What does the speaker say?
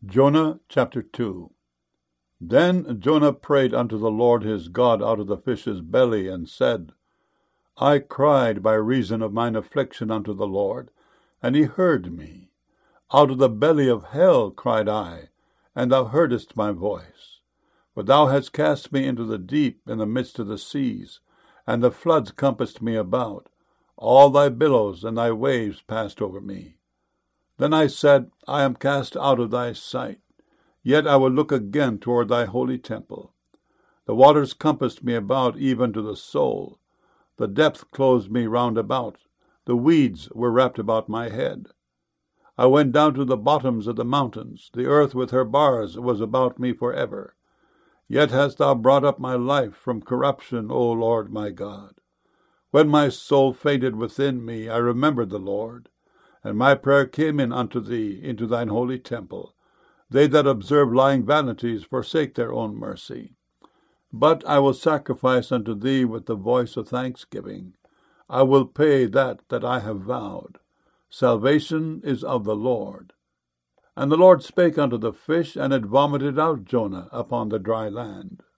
Jonah chapter 2. Then Jonah prayed unto the Lord his God out of the fish's belly, and said, I cried by reason of mine affliction unto the Lord, and he heard me. Out of the belly of hell cried I, and thou heardest my voice. For thou hast cast me into the deep in the midst of the seas, and the floods compassed me about. All thy billows and thy waves passed over me. Then I said, I am cast out of thy sight, yet I will look again toward thy holy temple. The waters compassed me about even to the soul. The depth closed me round about. The weeds were wrapped about my head. I went down to the bottoms of the mountains. The earth with her bars was about me forever. Yet hast thou brought up my life from corruption, O Lord my God. When my soul fainted within me, I remembered the Lord. And my prayer came in unto thee into thine holy temple. They that observe lying vanities forsake their own mercy. But I will sacrifice unto thee with the voice of thanksgiving. I will pay that I have vowed. Salvation is of the Lord. And the Lord spake unto the fish, and it vomited out Jonah upon the dry land.